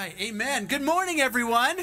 right, amen. Good morning, everyone.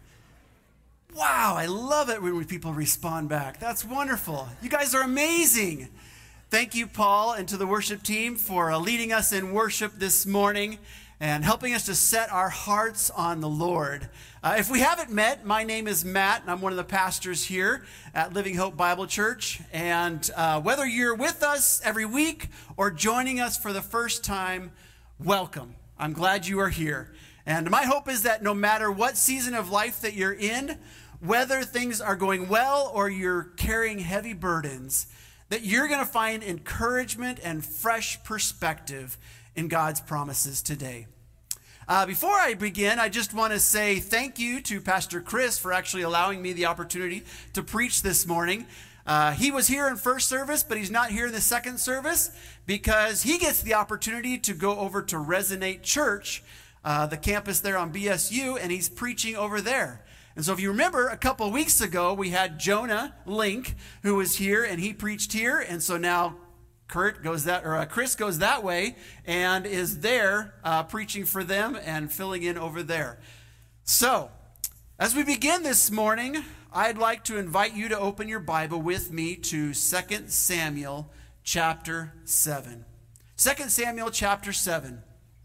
Wow, I love it when people respond back. That's wonderful. You guys are amazing. Thank you, Paul, and to the worship team for leading us in worship this morning and helping us to set our hearts on the Lord. If we haven't met, my name is Matt, and I'm one of the pastors here at Living Hope Bible Church. And whether you're with us every week or joining us for the first time, welcome. I'm glad you are here. And my hope is that no matter what season of life that you're in, whether things are going well or you're carrying heavy burdens, that you're going to find encouragement and fresh perspective in God's promises today. Before I begin, I just want to say thank you to Pastor Chris for actually allowing me the opportunity to preach this morning. He was here in first service, but he's not here in the second service because he gets the opportunity to go over to Resonate Church, the campus there on BSU, and he's preaching over there. And so if you remember, a couple of weeks ago, we had Jonah Link, who was here, and he preached here. And so now Chris goes that way and is there preaching for them and filling in over there. So as we begin this morning, I'd like to invite you to open your Bible with me to 2 Samuel chapter 7. 2 Samuel chapter 7.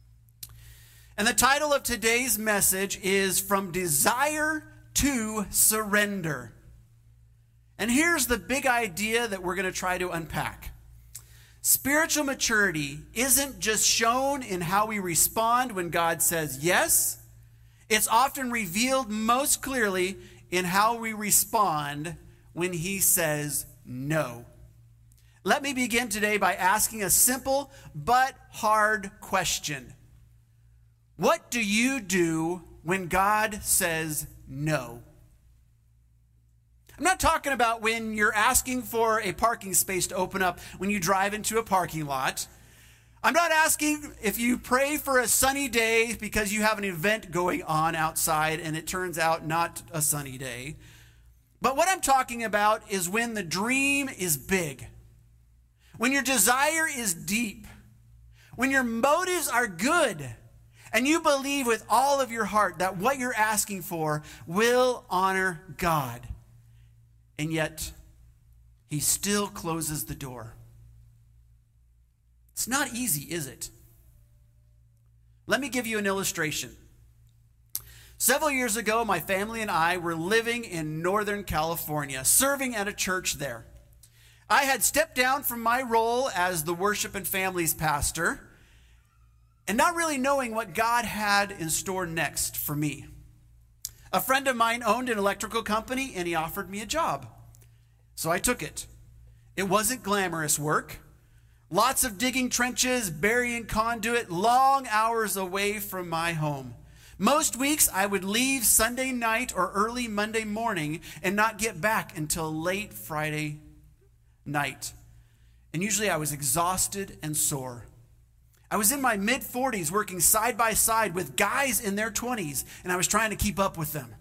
And the title of today's message is From Desire to Surrender. And here's the big idea that we're going to try to unpack. Spiritual maturity isn't just shown in how we respond when God says yes. It's often revealed most clearly in how we respond when He says no. Let me begin today by asking a simple but hard question. What do you do when God says no? I'm not talking about when you're asking for a parking space to open up when you drive into a parking lot. I'm not asking if you pray for a sunny day because you have an event going on outside and it turns out not a sunny day. But what I'm talking about is when the dream is big, when your desire is deep, when your motives are good, and you believe with all of your heart that what you're asking for will honor God. And yet, He still closes the door. It's not easy, is it? Let me give you an illustration. Several years ago, my family and I were living in Northern California, serving at a church there. I had stepped down from my role as the worship and families pastor, and not really knowing what God had in store next for me. A friend of mine owned an electrical company, and he offered me a job. So I took it. It wasn't glamorous work. Lots of digging trenches, burying conduit, long hours away from my home. Most weeks, I would leave Sunday night or early Monday morning and not get back until late Friday night. And usually I was exhausted and sore. I was in my mid-40s working side by side with guys in their 20s, and I was trying to keep up with them.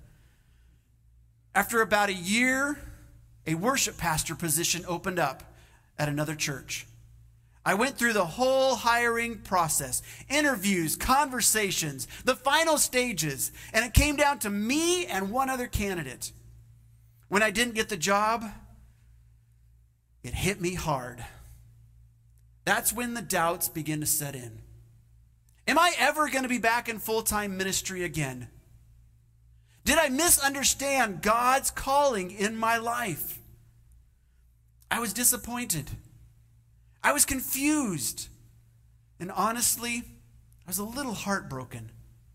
After about a year, a worship pastor position opened up at another church. I went through the whole hiring process, interviews, conversations, the final stages, and it came down to me and one other candidate. When I didn't get the job, it hit me hard. That's when the doubts begin to set in. Am I ever going to be back in full-time ministry again? Did I misunderstand God's calling in my life? I was disappointed. I was confused. And honestly, I was a little heartbroken.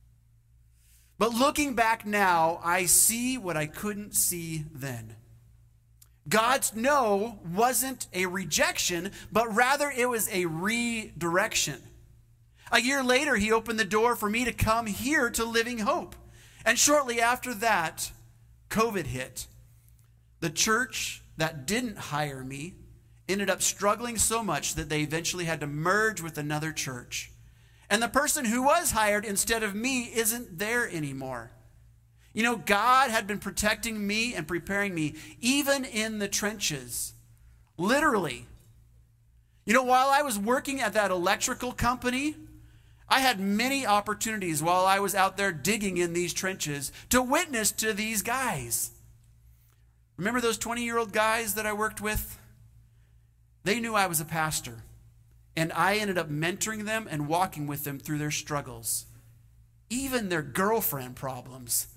But looking back now, I see what I couldn't see then. God's no wasn't a rejection, but rather it was a redirection. A year later, He opened the door for me to come here to Living Hope. And shortly after that, COVID hit. The church that didn't hire me ended up struggling so much that they eventually had to merge with another church. And the person who was hired instead of me isn't there anymore. You know, God had been protecting me and preparing me even in the trenches, literally. You know, while I was working at that electrical company, I had many opportunities while I was out there digging in these trenches to witness to these guys. Remember those 20-year-old guys that I worked with? They knew I was a pastor, and I ended up mentoring them and walking with them through their struggles, even their girlfriend problems.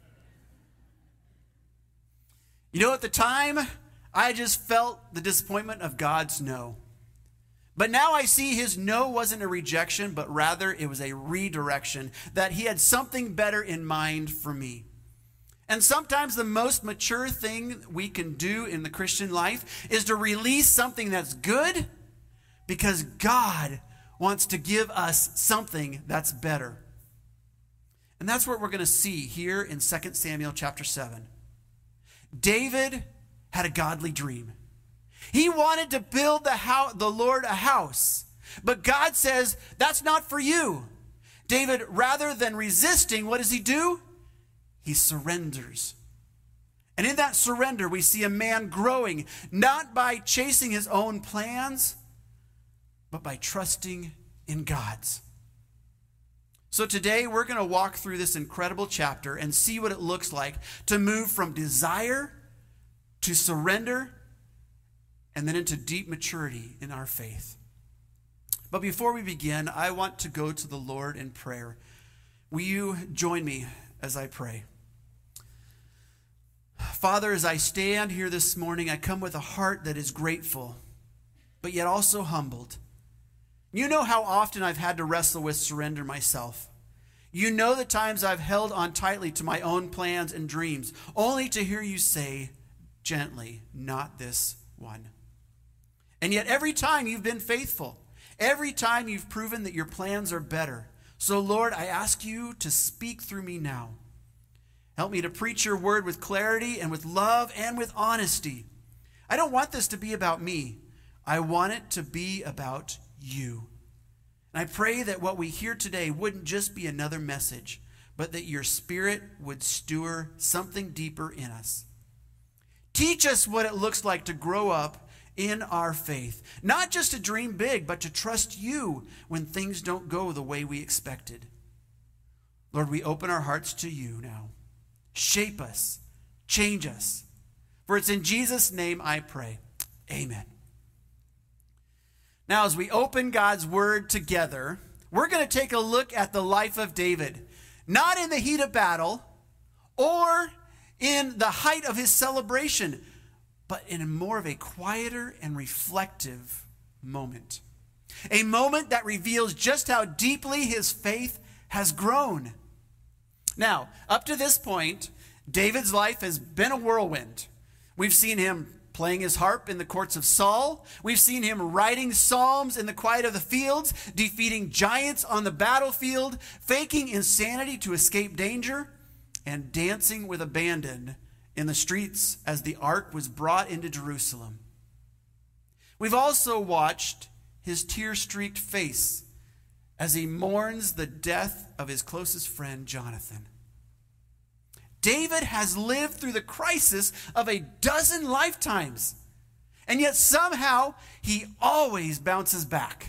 You know, at the time, I just felt the disappointment of God's no. But now I see his no wasn't a rejection, but rather it was a redirection, that he had something better in mind for me. And sometimes the most mature thing we can do in the Christian life is to release something that's good, because God wants to give us something that's better. And that's what we're going to see here in 2 Samuel chapter 7. David had a godly dream. He wanted to build the Lord a house. But God says, that's not for you. David, rather than resisting, what does he do? He surrenders. And in that surrender, we see a man growing, not by chasing his own plans, but by trusting in God's. So today, we're going to walk through this incredible chapter and see what it looks like to move from desire to surrender and then into deep maturity in our faith. But before we begin, I want to go to the Lord in prayer. Will you join me as I pray? Father, as I stand here this morning, I come with a heart that is grateful, but yet also humbled. You know how often I've had to wrestle with surrender myself. You know the times I've held on tightly to my own plans and dreams, only to hear you say gently, not this one. And yet every time you've been faithful. Every time you've proven that your plans are better. So Lord, I ask you to speak through me now. Help me to preach your word with clarity and with love and with honesty. I don't want this to be about me. I want it to be about you. And I pray that what we hear today wouldn't just be another message, but that your Spirit would stir something deeper in us. Teach us what it looks like to grow up in our faith. Not just to dream big, but to trust you when things don't go the way we expected. Lord, we open our hearts to you now. Shape us. Change us. For it's in Jesus' name I pray. Amen. Now, as we open God's word together, we're going to take a look at the life of David. Not in the heat of battle or in the height of his celebration, but in more of a quieter and reflective moment. A moment that reveals just how deeply his faith has grown. Now, up to this point, David's life has been a whirlwind. We've seen him playing his harp in the courts of Saul. We've seen him writing psalms in the quiet of the fields, defeating giants on the battlefield, faking insanity to escape danger, and dancing with abandon in the streets as the ark was brought into Jerusalem. We've also watched his tear-streaked face as he mourns the death of his closest friend, Jonathan. David has lived through the crisis of a dozen lifetimes, and yet somehow he always bounces back.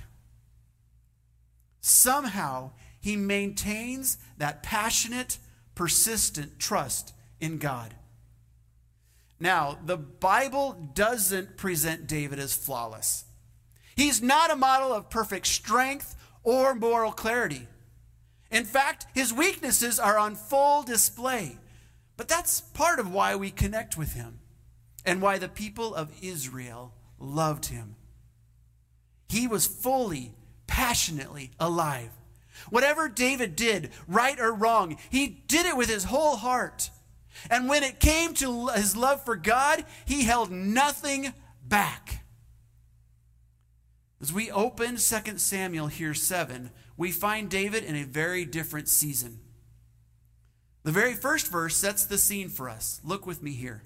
Somehow he maintains that passionate, persistent trust in God. Now, the Bible doesn't present David as flawless. He's not a model of perfect strength or moral clarity. In fact, his weaknesses are on full display. But that's part of why we connect with him and why the people of Israel loved him. He was fully, passionately alive. Whatever David did, right or wrong, he did it with his whole heart. And when it came to his love for God, he held nothing back. As we open 2 Samuel here 7, we find David in a very different season. The very first verse sets the scene for us. Look with me here.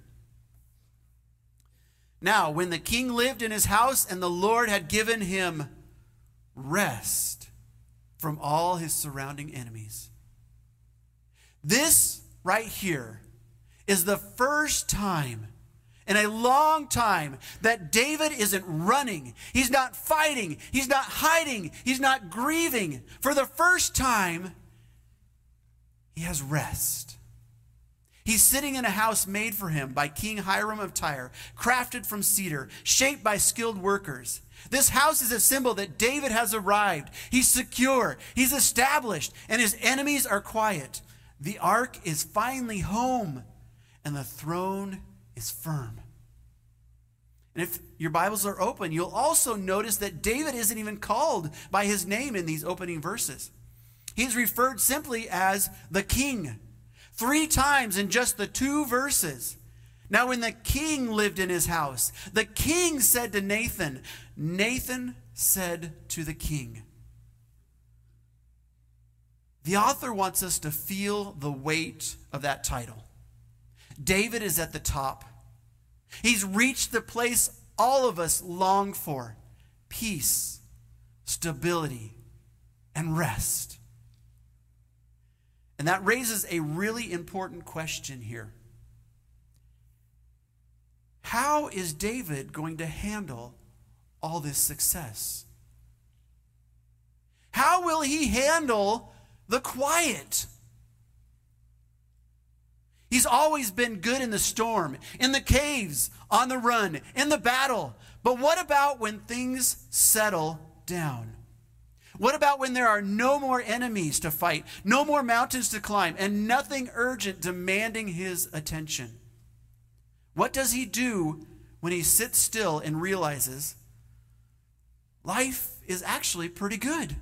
Now, when the king lived in his house and the Lord had given him rest from all his surrounding enemies. This right here is the first time in a long time that David isn't running. He's not fighting. He's not hiding. He's not grieving. For the first time, he has rest. He's sitting in a house made for him by King Hiram of Tyre, crafted from cedar, shaped by skilled workers. This house is a symbol that David has arrived. He's secure. He's established, and his enemies are quiet. The ark is finally home, and the throne is firm. And if your Bibles are open, you'll also notice that David isn't even called by his name in these opening verses. He's referred simply as the king, 3 times in just the 2 verses. Now, when the king lived in his house, the king said to Nathan, Nathan said to the king. The author wants us to feel the weight of that title. David is at the top. He's reached the place all of us long for: peace, stability, and rest. And that raises a really important question here. How is David going to handle all this success? How will he handle the quiet? He's always been good in the storm, in the caves, on the run, in the battle. But what about when things settle down? What about when there are no more enemies to fight, no more mountains to climb, and nothing urgent demanding his attention? What does he do when he sits still and realizes life is actually pretty good?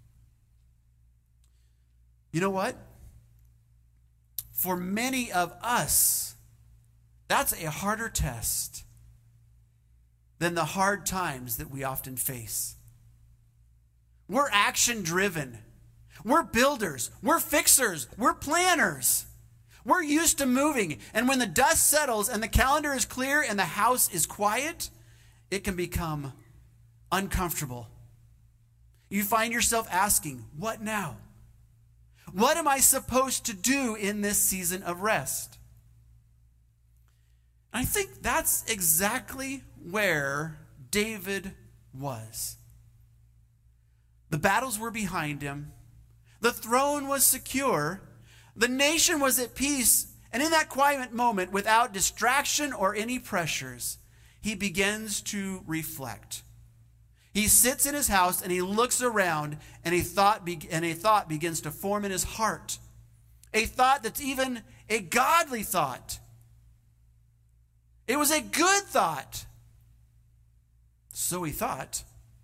You know what? For many of us, that's a harder test than the hard times that we often face. We're action-driven. We're builders. We're fixers. We're planners. We're used to moving. And when the dust settles and the calendar is clear and the house is quiet, it can become uncomfortable. You find yourself asking, what now? What am I supposed to do in this season of rest? I think that's exactly where David was. The battles were behind him. The throne was secure. The nation was at peace. And in that quiet moment, without distraction or any pressures, he begins to reflect. He sits in his house and he looks around, and a thought begins to form in his heart. A thought that's even a godly thought. It was a good thought. So he thought.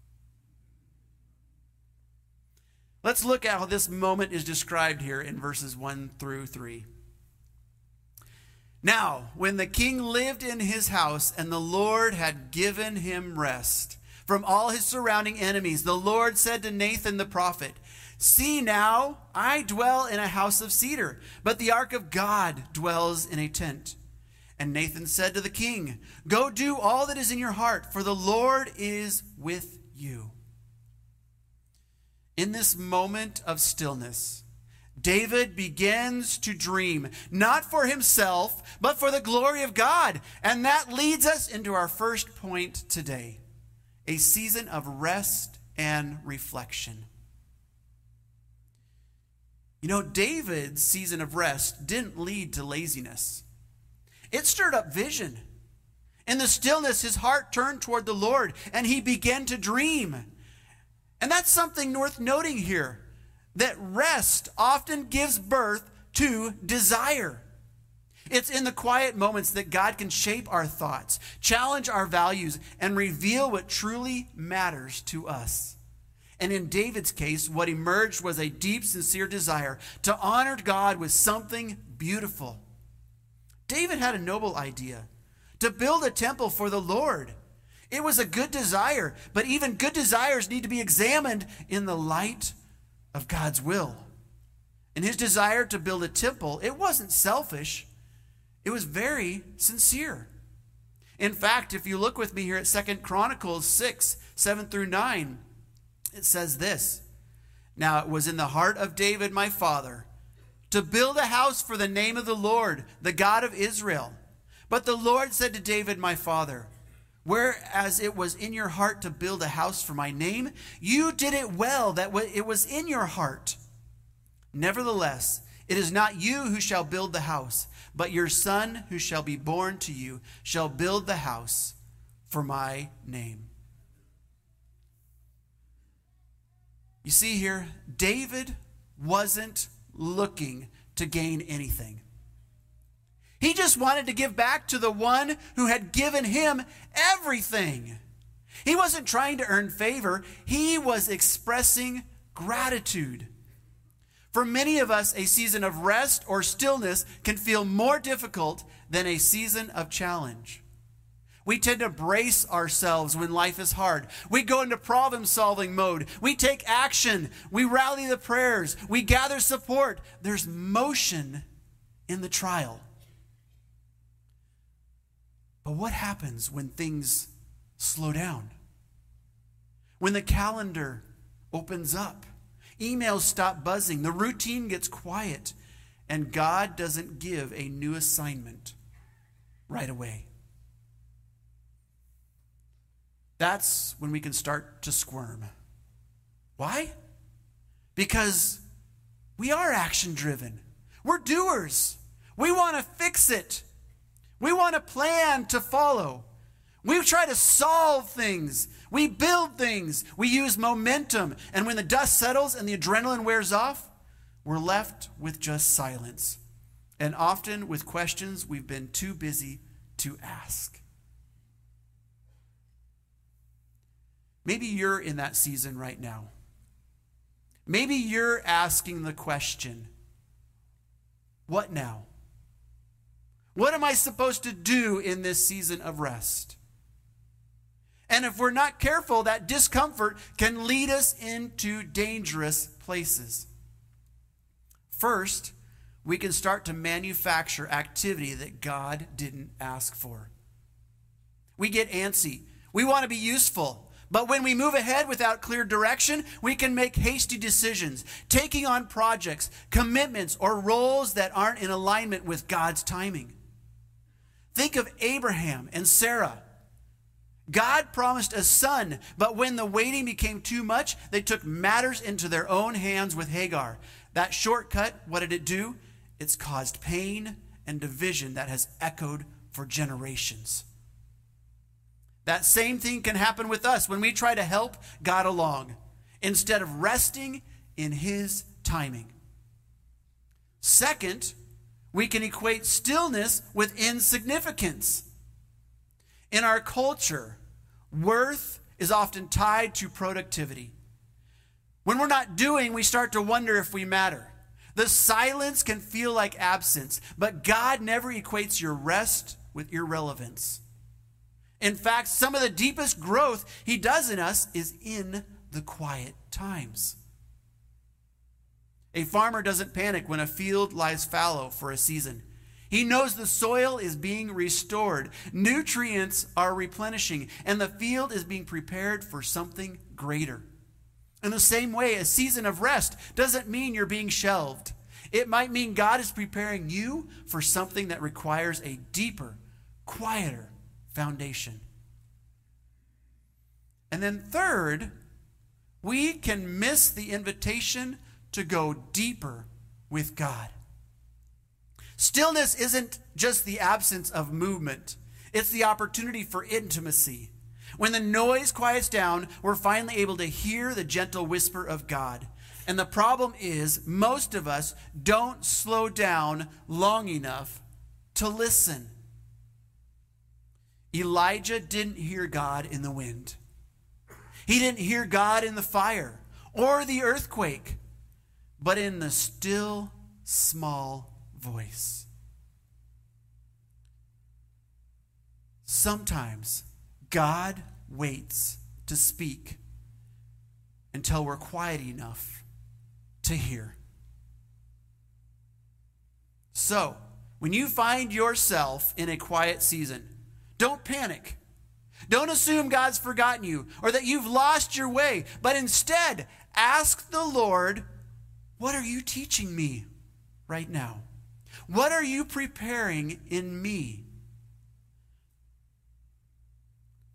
Let's look at how this moment is described here in verses 1 through 3. Now, when the king lived in his house and the Lord had given him rest from all his surrounding enemies, the Lord said to Nathan the prophet, "See now, I dwell in a house of cedar, but the ark of God dwells in a tent." And Nathan said to the king, "Go do all that is in your heart, for the Lord is with you." In this moment of stillness, David begins to dream, not for himself, but for the glory of God. And that leads us into our first point today, a season of rest and reflection. You know, David's season of rest didn't lead to laziness. It stirred up vision. In the stillness, his heart turned toward the Lord, and he began to dream. And that's something worth noting here, that rest often gives birth to desire. It's in the quiet moments that God can shape our thoughts, challenge our values, and reveal what truly matters to us. And in David's case, what emerged was a deep, sincere desire to honor God with something beautiful. David had a noble idea, to build a temple for the Lord. It was a good desire, but even good desires need to be examined in the light of God's will. And his desire to build a temple, it wasn't selfish. It was very sincere. In fact, if you look with me here at 2 Chronicles 6, 7 through 9, it says this: "Now it was in the heart of David my father to build a house for the name of the Lord, the God of Israel. But the Lord said to David, my father, whereas it was in your heart to build a house for my name, you did it well that it was in your heart. Nevertheless, it is not you who shall build the house, but your son who shall be born to you shall build the house for my name. You see here, David wasn't looking to gain anything. He just wanted to give back to the one who had given him everything. He wasn't trying to earn favor. He was expressing gratitude. For many of us, a season of rest or stillness can feel more difficult than a season of challenge. We tend to brace ourselves when life is hard. We go into problem-solving mode. We take action. We rally the prayers. We gather support. There's motion in the trial. But what happens when things slow down? When the calendar opens up, emails stop buzzing, the routine gets quiet, and God doesn't give a new assignment right away. That's when we can start to squirm. Why? Because we are action-driven. We're doers. We want to fix it. We want a plan to follow. We try to solve things. We build things. We use momentum. And when the dust settles and the adrenaline wears off, we're left with just silence. And often with questions we've been too busy to ask. Maybe you're in that season right now. Maybe you're asking the question, what now? What am I supposed to do in this season of rest? And if we're not careful, that discomfort can lead us into dangerous places. First, we can start to manufacture activity that God didn't ask for. We get antsy. We want to be useful. But when we move ahead without clear direction, we can make hasty decisions, taking on projects, commitments, or roles that aren't in alignment with God's timing. Think of Abraham and Sarah. God promised a son, but when the waiting became too much, they took matters into their own hands with Hagar. That shortcut, what did it do? It's caused pain and division that has echoed for generations. That same thing can happen with us when we try to help God along instead of resting in His timing. Second, we can equate stillness with insignificance. In our culture, worth is often tied to productivity. When we're not doing, we start to wonder if we matter. The silence can feel like absence, but God never equates your rest with irrelevance. In fact, some of the deepest growth He does in us is in the quiet times. A farmer doesn't panic when a field lies fallow for a season. He knows the soil is being restored, nutrients are replenishing, and the field is being prepared for something greater. In the same way, a season of rest doesn't mean you're being shelved. It might mean God is preparing you for something that requires a deeper, quieter foundation. And then third, we can miss the invitation to go deeper with God. Stillness isn't just the absence of movement. It's the opportunity for intimacy. When the noise quiets down, we're finally able to hear the gentle whisper of God. And the problem is, most of us don't slow down long enough to listen. Elijah didn't hear God in the wind. He didn't hear God in the fire or the earthquake, but in the still, small voice. Sometimes God waits to speak until we're quiet enough to hear. So, when you find yourself in a quiet season, don't panic. Don't assume God's forgotten you or that you've lost your way, but instead ask the Lord, what are you teaching me right now? What are you preparing in me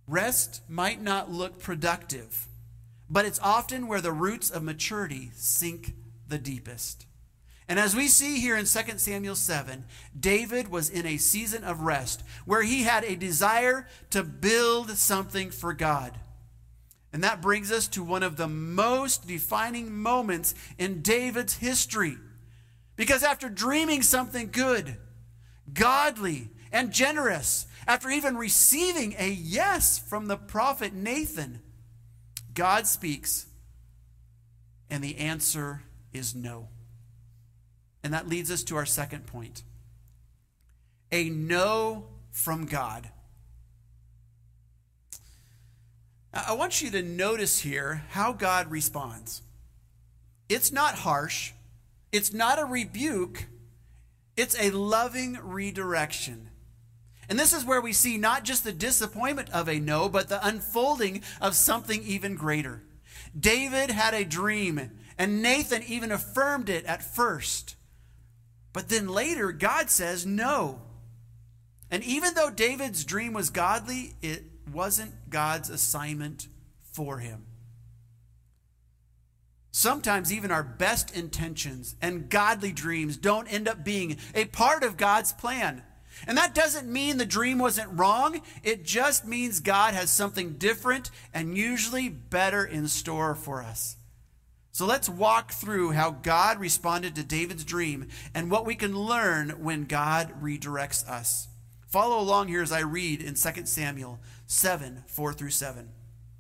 Rest might not look productive, but it's often where the roots of maturity sink the deepest. And as we see here in 2 Samuel 7, David was in a season of rest where he had a desire to build something for God. And that brings us to one of the most defining moments in David's history. Because after dreaming something good, godly, and generous, after even receiving a yes from the prophet Nathan, God speaks, and the answer is no. And that leads us to our second point. A no from God. I want you to notice here how God responds. It's not harsh. It's not a rebuke. It's a loving redirection. And this is where we see not just the disappointment of a no, but the unfolding of something even greater. David had a dream, and Nathan even affirmed it at first. But then later, God says no. And even though David's dream was godly, it wasn't God's assignment for him. Sometimes even our best intentions and godly dreams don't end up being a part of God's plan. And that doesn't mean the dream wasn't wrong. It just means God has something different and usually better in store for us. So let's walk through how God responded to David's dream and what we can learn when God redirects us. Follow along here as I read in 2 Samuel 7, 4 through 7.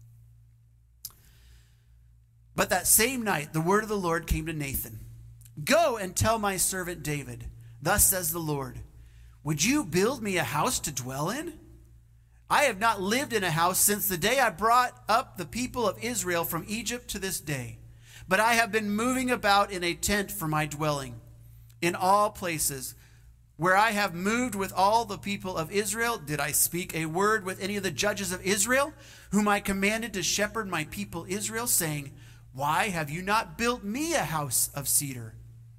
But that same night, the word of the Lord came to Nathan. Go and tell my servant David, thus says the Lord, would you build me a house to dwell in? I have not lived in a house since the day I brought up the people of Israel from Egypt to this day. But I have been moving about in a tent for my dwelling. In all places where I have moved with all the people of Israel, did I speak a word with any of the judges of Israel, whom I commanded to shepherd my people Israel, saying, why have you not built me a house of cedar?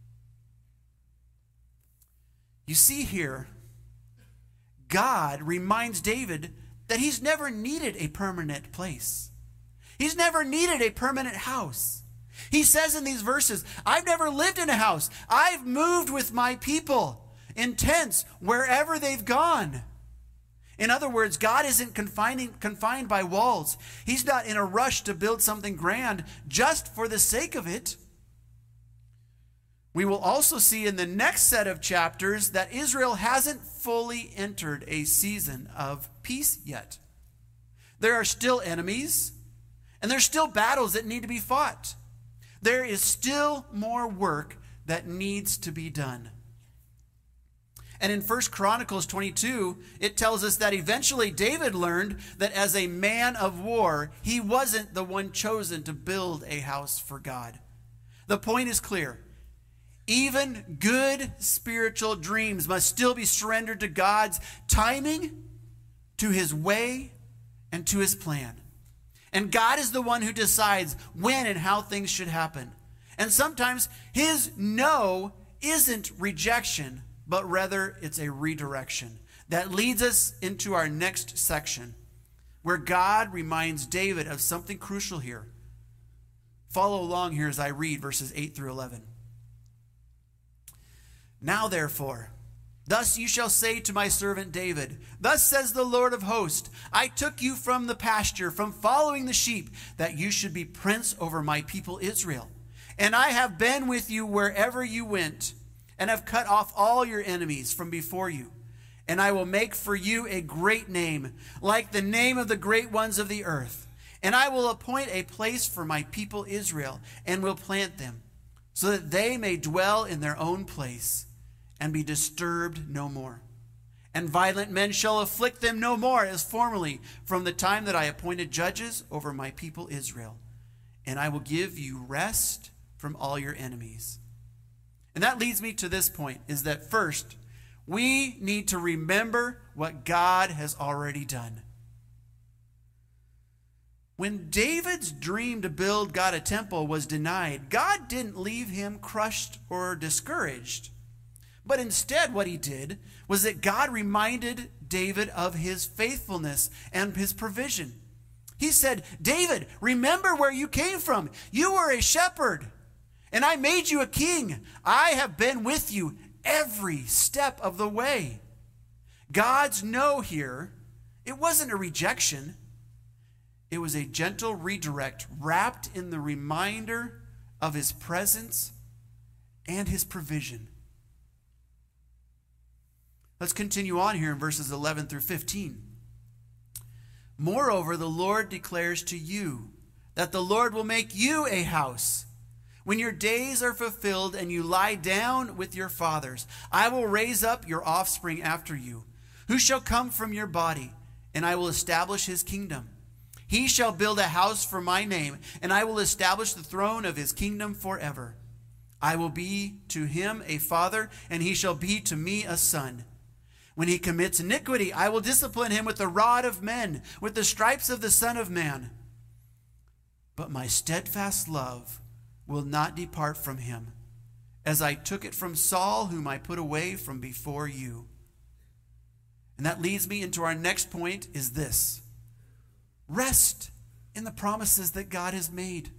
You see here, God reminds David that he's never needed a permanent place. He's never needed a permanent house. He says in these verses, I've never lived in a house. I've moved with my people in tents wherever they've gone. In other words, God isn't confined by walls. He's not in a rush to build something grand just for the sake of it. We will also see in the next set of chapters that Israel hasn't fully entered a season of peace yet. There are still enemies, and there's still battles that need to be fought. There is still more work that needs to be done. And in 1 Chronicles 22, it tells us that eventually David learned that as a man of war, he wasn't the one chosen to build a house for God. The point is clear. Even good spiritual dreams must still be surrendered to God's timing, to his way, and to his plan. And God is the one who decides when and how things should happen. And sometimes his no isn't rejection, but rather it's a redirection. That leads us into our next section, where God reminds David of something crucial here. Follow along here as I read verses 8 through 11. Now therefore, thus you shall say to my servant David, thus says the Lord of hosts, I took you from the pasture, from following the sheep, that you should be prince over my people Israel. And I have been with you wherever you went, and have cut off all your enemies from before you. And I will make for you a great name, like the name of the great ones of the earth. And I will appoint a place for my people Israel, and will plant them, so that they may dwell in their own place, and be disturbed no more. And violent men shall afflict them no more as formerly, from the time that I appointed judges over my people Israel. And I will give you rest from all your enemies. And that leads me to this point, is that first, we need to remember what God has already done. When David's dream to build God a temple was denied, God didn't leave him crushed or discouraged. But instead, what he did was that God reminded David of his faithfulness and his provision. He said, David, remember where you came from. You were a shepherd, and I made you a king. I have been with you every step of the way. God's no here, it wasn't a rejection. It was a gentle redirect wrapped in the reminder of his presence and his provision. Let's continue on here in verses 11 through 15. Moreover, the Lord declares to you that the Lord will make you a house. When your days are fulfilled and you lie down with your fathers, I will raise up your offspring after you, who shall come from your body, and I will establish his kingdom. He shall build a house for my name, and I will establish the throne of his kingdom forever. I will be to him a father, and he shall be to me a son. When he commits iniquity, I will discipline him with the rod of men, with the stripes of the Son of Man. But my steadfast love will not depart from him, as I took it from Saul, whom I put away from before you. And that leads me into our next point, is this: rest in the promises that God has made.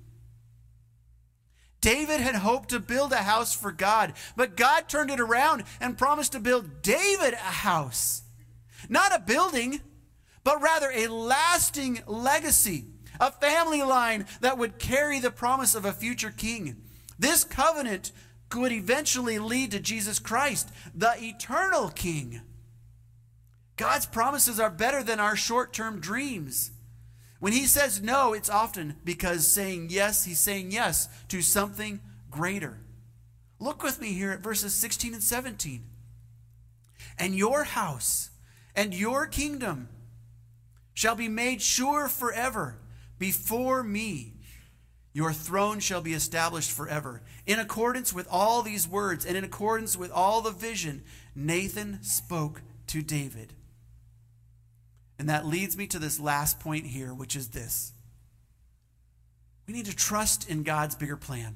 David had hoped to build a house for God, but God turned it around and promised to build David a house. Not a building, but rather a lasting legacy, a family line that would carry the promise of a future king. This covenant could eventually lead to Jesus Christ, the eternal King. God's promises are better than our short-term dreams. When he says no, it's often because saying yes, he's saying yes to something greater. Look with me here at verses 16 and 17. And your house and your kingdom shall be made sure forever before me. Your throne shall be established forever. In accordance with all these words and in accordance with all the vision, Nathan spoke to David. And that leads me to this last point here, which is this: we need to trust in God's bigger plan.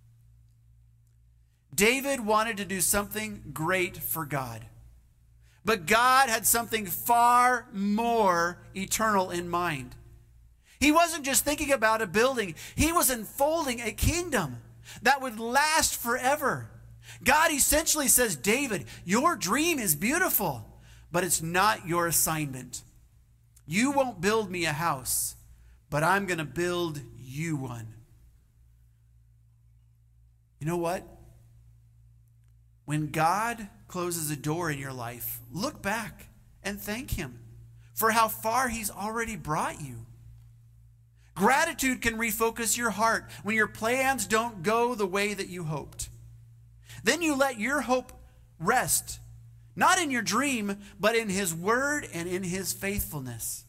David wanted to do something great for God, but God had something far more eternal in mind. He wasn't just thinking about a building. He was unfolding a kingdom that would last forever. God essentially says, David, your dream is beautiful, but it's not your assignment. You won't build me a house, but I'm going to build you one. You know what? When God closes a door in your life, look back and thank him for how far he's already brought you. Gratitude can refocus your heart when your plans don't go the way that you hoped. Then you let your hope rest, not in your dream, but in his word and in his faithfulness.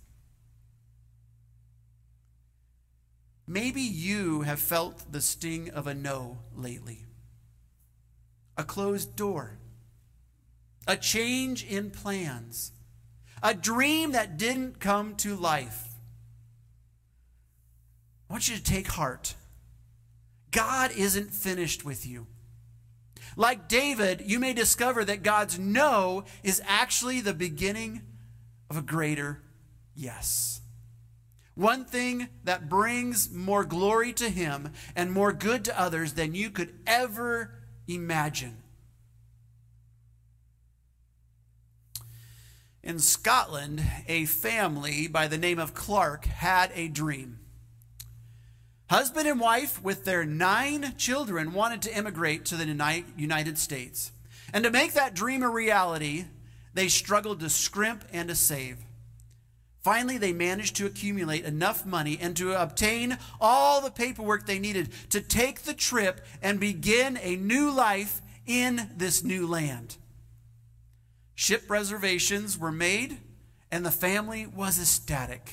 Maybe you have felt the sting of a no lately. A closed door. A change in plans. A dream that didn't come to life. I want you to take heart. God isn't finished with you. Like David, you may discover that God's no is actually the beginning of a greater yes. One thing that brings more glory to him and more good to others than you could ever imagine. In Scotland, a family by the name of Clark had a dream. Husband and wife with their 9 children wanted to immigrate to the United States. And to make that dream a reality, they struggled to scrimp and to save. Finally, they managed to accumulate enough money and to obtain all the paperwork they needed to take the trip and begin a new life in this new land. Ship reservations were made, and the family was ecstatic.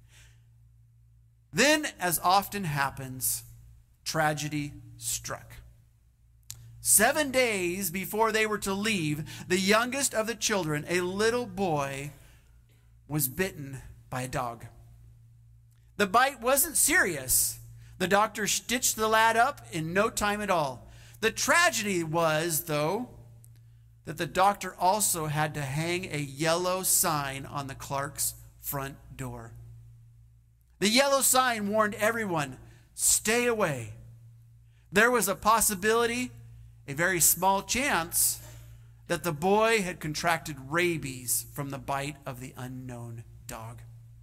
Then, as often happens, tragedy struck. 7 days before they were to leave, the youngest of the children, a little boy, was bitten by a dog. The bite wasn't serious. The doctor stitched the lad up in no time at all. The tragedy was, though, that the doctor also had to hang a yellow sign on the Clarks' front door. The yellow sign warned everyone, stay away. There was a possibility, a very small chance, that the boy had contracted rabies from the bite of the unknown dog.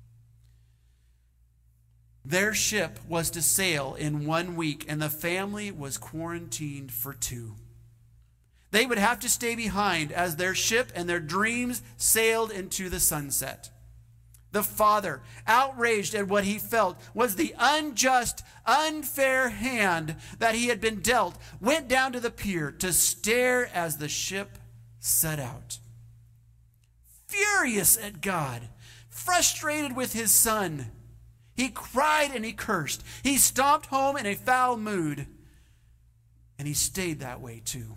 Their ship was to sail in 1 week, and the family was quarantined for 2. They would have to stay behind as their ship and their dreams sailed into the sunset. The father, outraged at what he felt was the unjust, unfair hand that he had been dealt, went down to the pier to stare as the ship set out. Furious at God, frustrated with his son, he cried and he cursed. He stomped home in a foul mood, and he stayed that way too.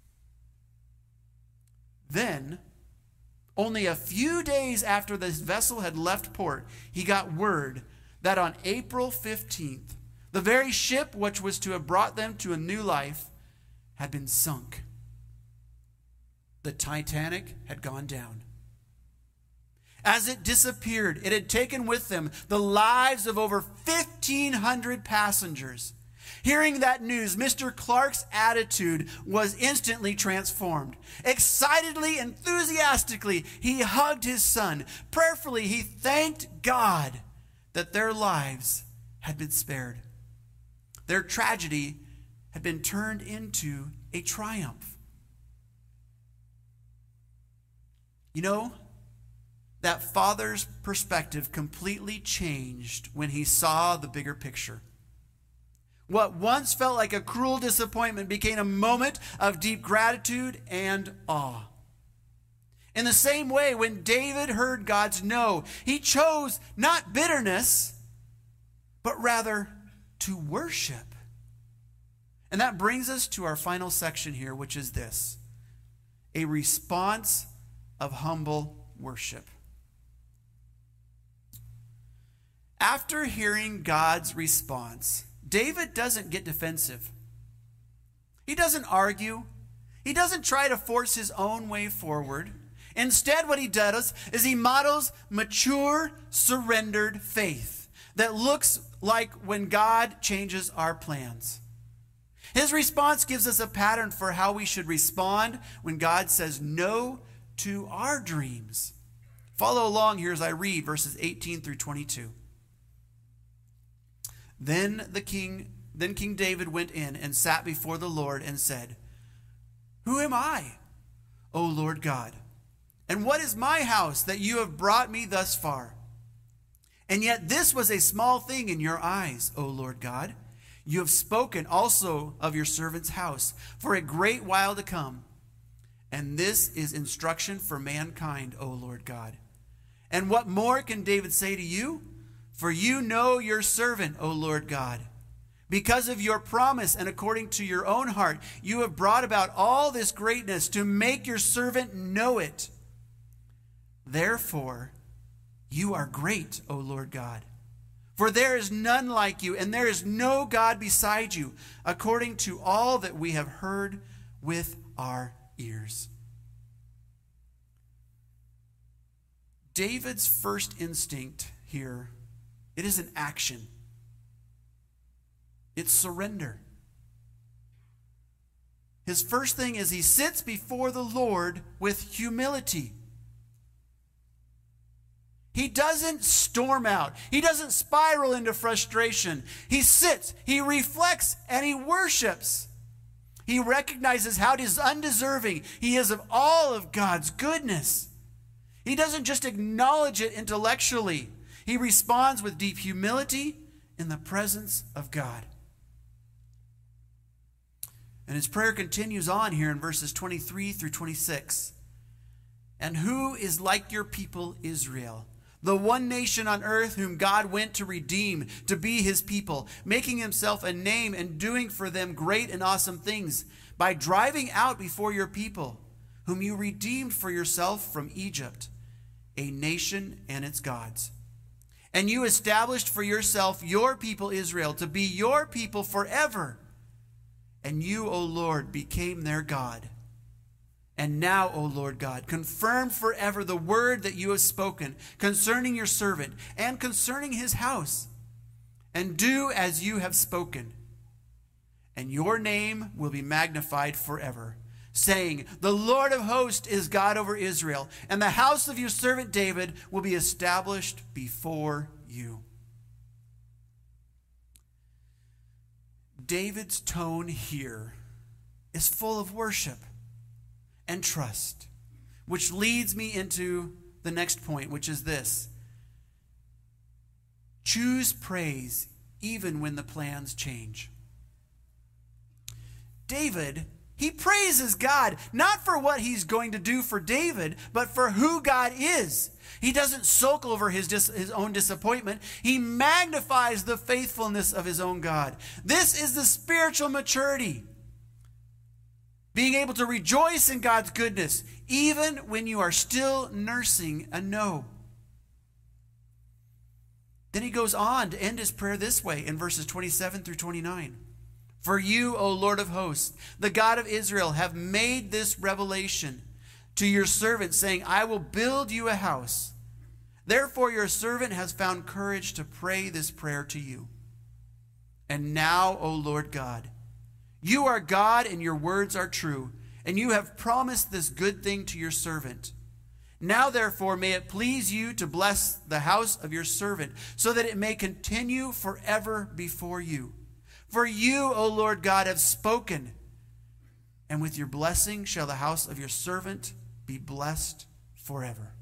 Then, only a few days after this vessel had left port, he got word that on April 15th, the very ship which was to have brought them to a new life had been sunk. The Titanic had gone down. As it disappeared, it had taken with them the lives of over 1,500 passengers. Hearing that news, Mr. Clark's attitude was instantly transformed. Excitedly, enthusiastically, he hugged his son. Prayerfully, he thanked God that their lives had been spared. Their tragedy had been turned into a triumph. You know, that father's perspective completely changed when he saw the bigger picture. What once felt like a cruel disappointment became a moment of deep gratitude and awe. In the same way, when David heard God's no, he chose not bitterness, but rather to worship. And that brings us to our final section here, which is this: a response of humble worship. After hearing God's response, David doesn't get defensive. He doesn't argue. He doesn't try to force his own way forward. Instead, what he does is he models mature, surrendered faith that looks like when God changes our plans. His response gives us a pattern for how we should respond when God says no to our dreams. Follow along here as I read verses 18 through 22. Then King David went in and sat before the Lord and said, "Who am I, O Lord God? And what is my house that you have brought me thus far? And yet this was a small thing in your eyes, O Lord God. You have spoken also of your servant's house for a great while to come. And this is instruction for mankind, O Lord God. And what more can David say to you? For you know your servant, O Lord God. Because of your promise and according to your own heart, you have brought about all this greatness to make your servant know it. Therefore, you are great, O Lord God. For there is none like you, and there is no God beside you, according to all that we have heard with our ears." David's first instinct here, it is an action. It's surrender. His first thing is he sits before the Lord with humility. He doesn't storm out. He doesn't spiral into frustration. He sits, he reflects, and he worships. He recognizes how undeserving he is of all of God's goodness. He doesn't just acknowledge it intellectually. He responds with deep humility in the presence of God. And his prayer continues on here in verses 23 through 26. "And who is like your people Israel, the one nation on earth whom God went to redeem, to be his people, making himself a name and doing for them great and awesome things, by driving out before your people, whom you redeemed for yourself from Egypt, a nation and its gods. And you established for yourself your people Israel to be your people forever. And you, O Lord, became their God. And now, O Lord God, confirm forever the word that you have spoken concerning your servant and concerning his house. And do as you have spoken. And your name will be magnified forever, saying, the Lord of hosts is God over Israel, and the house of your servant David will be established before you. David's tone here is full of worship and trust, which leads me into the next point, which is this. Choose praise even when the plans change. David, he praises God, not for what he's going to do for David, but for who God is. He doesn't sulk over his own disappointment. He magnifies the faithfulness of his own God. This is the spiritual maturity. Being able to rejoice in God's goodness, even when you are still nursing a no. Then he goes on to end his prayer this way in verses 27 through 29. For you, O Lord of hosts, the God of Israel, have made this revelation to your servant, saying, I will build you a house. Therefore your servant has found courage to pray this prayer to you. And now, O Lord God, you are God and your words are true, and you have promised this good thing to your servant. Now, therefore, may it please you to bless the house of your servant, so that it may continue forever before you. For you, O Lord God, have spoken, and with your blessing shall the house of your servant be blessed forever.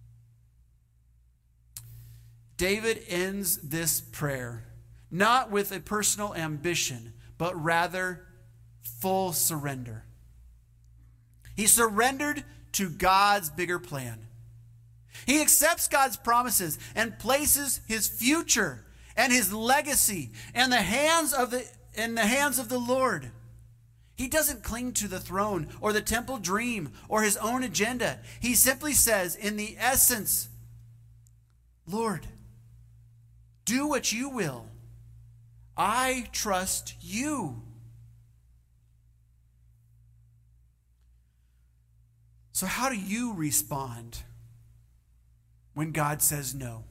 David ends this prayer not with a personal ambition, but rather full surrender. He surrendered to God's bigger plan. He accepts God's promises and places his future and his legacy in the hands of the Lord. He doesn't cling to the throne or the temple dream or his own agenda. He simply says, in the essence, Lord, do what you will. I trust you. So how do you respond when God says no?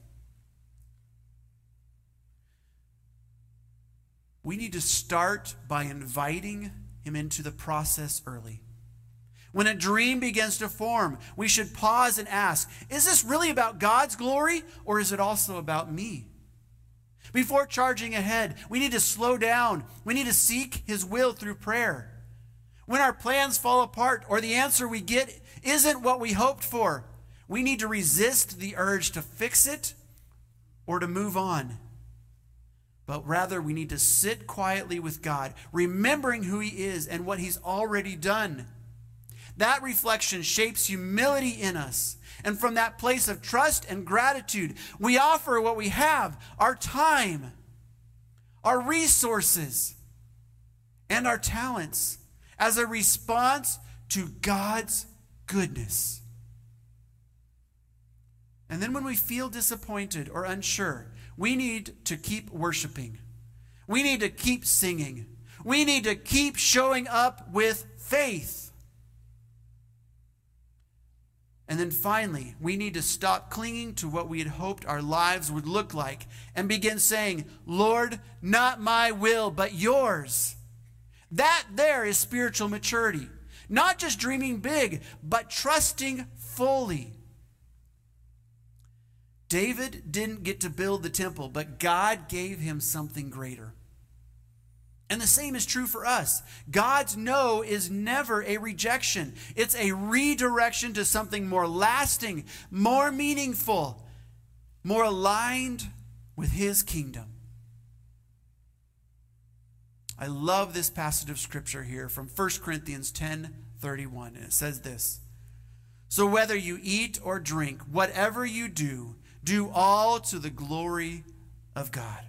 We need to start by inviting him into the process early. When a dream begins to form, we should pause and ask, is this really about God's glory, or is it also about me? Before charging ahead, we need to slow down. We need to seek his will through prayer. When our plans fall apart or the answer we get isn't what we hoped for, we need to resist the urge to fix it or to move on. But rather, we need to sit quietly with God, remembering who he is and what he's already done. That reflection shapes humility in us. And from that place of trust and gratitude, we offer what we have, our time, our resources, and our talents as a response to God's goodness. And then when we feel disappointed or unsure, we need to keep worshiping. We need to keep singing. We need to keep showing up with faith. And then finally, we need to stop clinging to what we had hoped our lives would look like and begin saying, Lord, not my will, but yours. That there is spiritual maturity. Not just dreaming big, but trusting fully. David didn't get to build the temple, but God gave him something greater. And the same is true for us. God's no is never a rejection. It's a redirection to something more lasting, more meaningful, more aligned with his kingdom. I love this passage of scripture here from 1 Corinthians 10:31. And it says this, so whether you eat or drink, whatever you do, do all to the glory of God.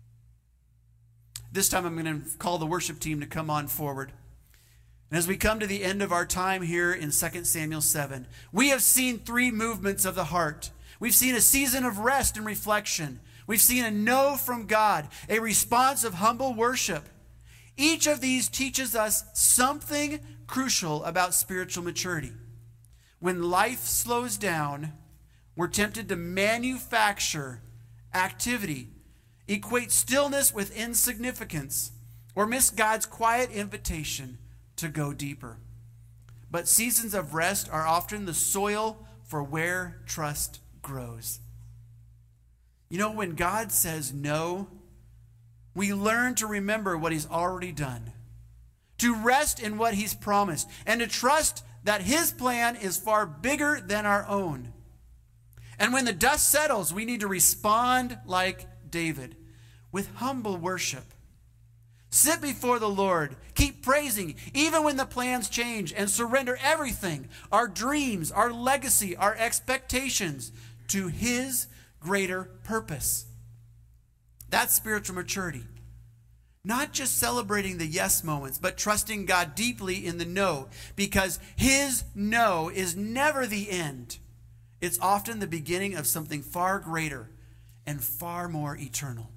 This time I'm going to call the worship team to come on forward. And as we come to the end of our time here in 2 Samuel 7, we have seen three movements of the heart. We've seen a season of rest and reflection. We've seen a no from God, a response of humble worship. Each of these teaches us something crucial about spiritual maturity. When life slows down, we're tempted to manufacture activity, equate stillness with insignificance, or miss God's quiet invitation to go deeper. But seasons of rest are often the soil for where trust grows. You know, when God says no, we learn to remember what he's already done, to rest in what he's promised, and to trust that his plan is far bigger than our own. And when the dust settles, we need to respond like David, with humble worship. Sit before the Lord, keep praising, even when the plans change, and surrender everything, our dreams, our legacy, our expectations, to his greater purpose. That's spiritual maturity. Not just celebrating the yes moments, but trusting God deeply in the no, because his no is never the end. It's often the beginning of something far greater and far more eternal.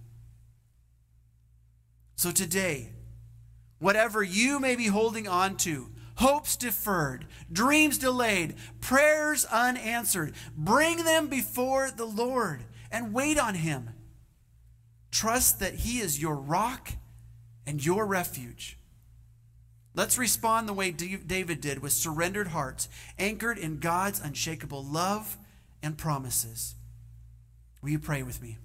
So today, whatever you may be holding on to, hopes deferred, dreams delayed, prayers unanswered, bring them before the Lord and wait on him. Trust that he is your rock and your refuge. Let's respond the way David did, with surrendered hearts, anchored in God's unshakable love and promises. Will you pray with me?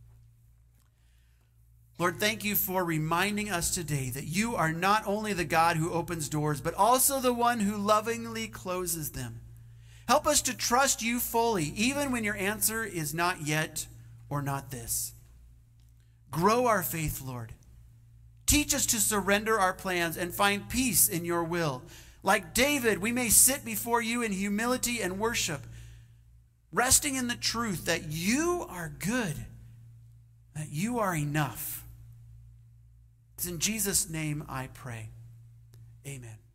Lord, thank you for reminding us today that you are not only the God who opens doors, but also the one who lovingly closes them. Help us to trust you fully, even when your answer is not yet or not this. Grow our faith, Lord. Teach us to surrender our plans and find peace in your will. Like David, we may sit before you in humility and worship, resting in the truth that you are good, that you are enough. It's in Jesus' name I pray. Amen.